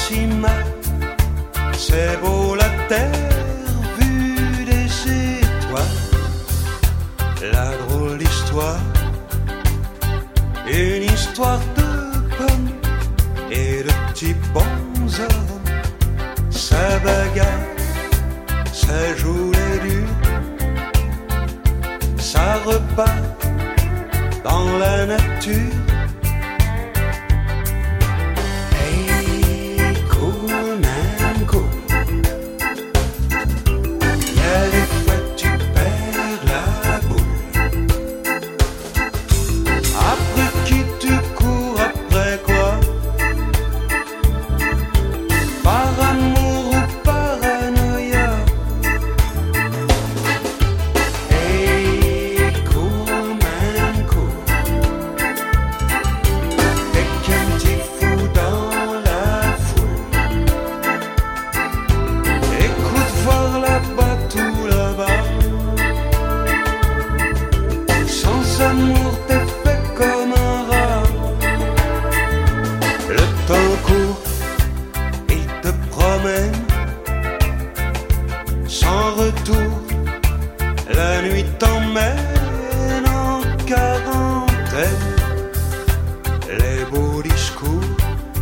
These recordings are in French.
Hiroshima. C'est beau la terre vue des étoiles. La drôle d'histoire, une histoire de pommes et de petits bonshommes. Ça bagarre, ça joue les durs, ça repart dans la nature. Hey, cool man, cool. Y'a des fois que tu perds la boule. Après qui tu cours, après quoi? Par amour ou paranoïa? Hey, cool man, cool. T'es qu'un petit fou dans la foule. Écoute voir là-bas, tout là-bas. Sans amour, t'es fait comme un rat. Le temps court, il te promène sans retour. La nuit t'emmène en quarantaine. Les beaux discours,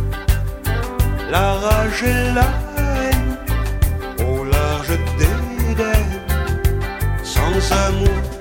la rage et la haine au large d'Éden. Sans amour,